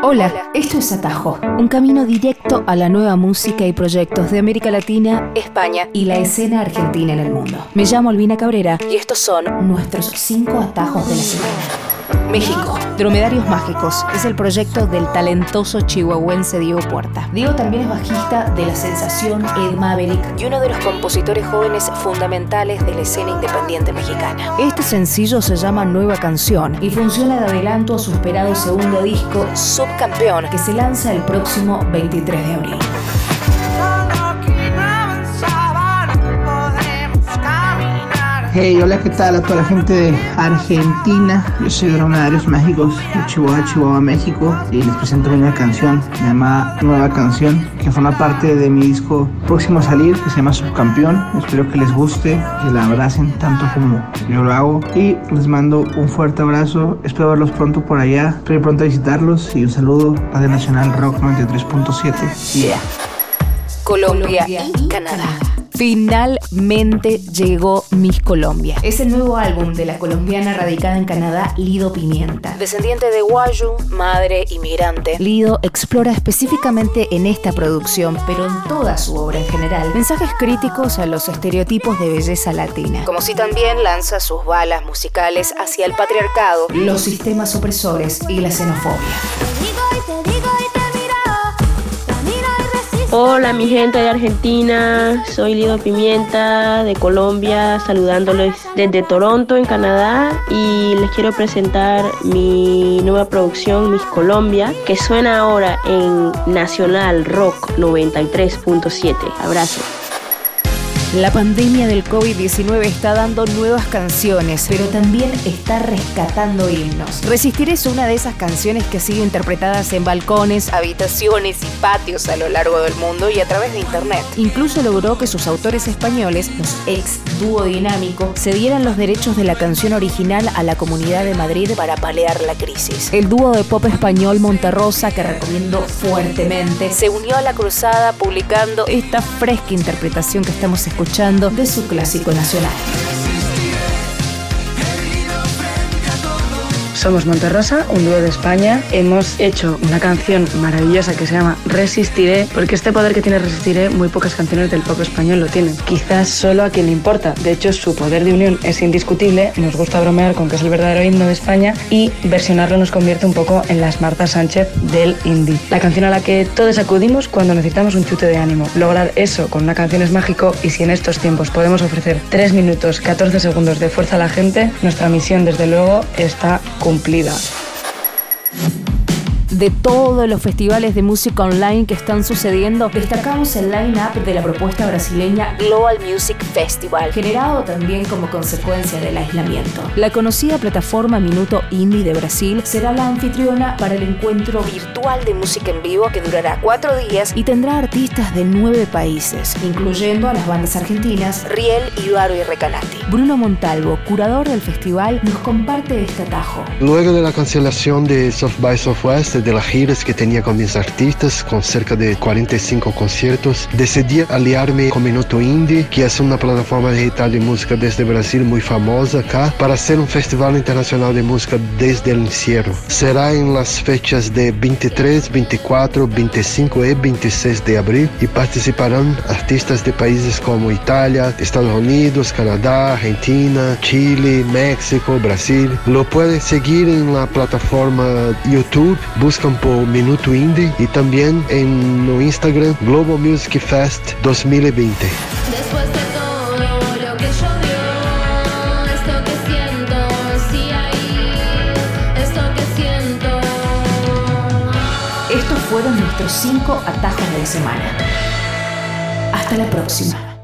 Hola, esto es Atajo, un camino directo a la nueva música y proyectos de América Latina, España y la escena argentina en el mundo. Me llamo Albina Cabrera y estos son nuestros 5 atajos de la semana. México, Dromedarios Mágicos, es el proyecto del talentoso chihuahuense Diego Puerta. Diego también es bajista de la sensación Ed Maverick y uno de los compositores jóvenes fundamentales de la escena independiente mexicana. Este sencillo se llama Nueva Canción y funciona de adelanto a su esperado segundo disco, Subcampeón, que se lanza el próximo 23 de abril. Hey, hola, ¿qué tal a toda la gente de Argentina? Yo soy Dromedarios Mágicos de Chihuahua, México, y les presento una canción llamada Nueva Canción, que forma parte de mi disco próximo a salir, que se llama Subcampeón. Espero que les guste, que la abracen tanto como yo lo hago, y les mando un fuerte abrazo. Espero verlos pronto por allá, espero pronto visitarlos, y un saludo a Radio Nacional Rock 93.7. Yeah. Colombia y Canadá. Finalmente llegó Miss Colombia. Es el nuevo álbum de la colombiana radicada en Canadá, Lido Pimienta. Descendiente de guayu, madre inmigrante, Lido explora específicamente en esta producción, pero en toda su obra en general, mensajes críticos a los estereotipos de belleza latina. Como si también lanza sus balas musicales hacia el patriarcado, los sistemas opresores y la xenofobia. Hola mi gente de Argentina, soy Lido Pimienta de Colombia, saludándoles desde Toronto en Canadá, y les quiero presentar mi nueva producción Miss Colombia, que suena ahora en Nacional Rock 93.7. Abrazo. La pandemia del COVID-19 está dando nuevas canciones, pero también está rescatando himnos. Resistir es una de esas canciones que ha sido interpretadas en balcones, habitaciones y patios a lo largo del mundo y a través de internet. Incluso logró que sus autores españoles, los ex dúo dinámico, cedieran los derechos de la canción original a la Comunidad de Madrid para paliar la crisis. El dúo de pop español Monterrosa, que recomiendo fuertemente, se unió a la cruzada publicando esta fresca interpretación que estamos escuchando de su clásico nacional. Somos Monterrosa, un dúo de España. Hemos hecho una canción maravillosa que se llama Resistiré, porque este poder que tiene Resistiré, muy pocas canciones del pop español lo tienen. Quizás solo a quien le importa. De hecho, su poder de unión es indiscutible. Nos gusta bromear con que es el verdadero himno de España, y versionarlo nos convierte un poco en las Marta Sánchez del indie. La canción a la que todos acudimos cuando necesitamos un chute de ánimo. Lograr eso con una canción es mágico, y si en estos tiempos podemos ofrecer 3 minutos 14 segundos de fuerza a la gente, nuestra misión desde luego está cumplida. De todos los festivales de música online que están sucediendo, destacamos el line-up de la propuesta brasileña Global Music Festival, generado también como consecuencia del aislamiento. La conocida plataforma Minuto Indie de Brasil será la anfitriona para el encuentro virtual de música en vivo, que durará 4 días y tendrá artistas de 9 países, incluyendo a las bandas argentinas Riel, Ibaro y Recanati. Bruno Montalvo, curador del festival, nos comparte este atajo. Luego de la cancelación de South by Southwest, de las giras que tenía con mis artistas, con cerca de 45 conciertos, decidí aliarme con Minuto Indie, que es una plataforma digital de música desde Brasil muy famosa acá, para hacer un festival internacional de música desde el encierro. Será en las fechas de 23, 24, 25 y 26 de abril, y participarán artistas de países como Italia, Estados Unidos, Canadá, Argentina, Chile, México, Brasil. Lo pueden seguir en la plataforma YouTube, buscan por Minuto Indie, y también en no Instagram Global Music Fest 2020. Después de todo lo que llovió, esto que siento, sí ahí, esto que siento. Estos fueron nuestros 5 atajos de la semana. Hasta la próxima.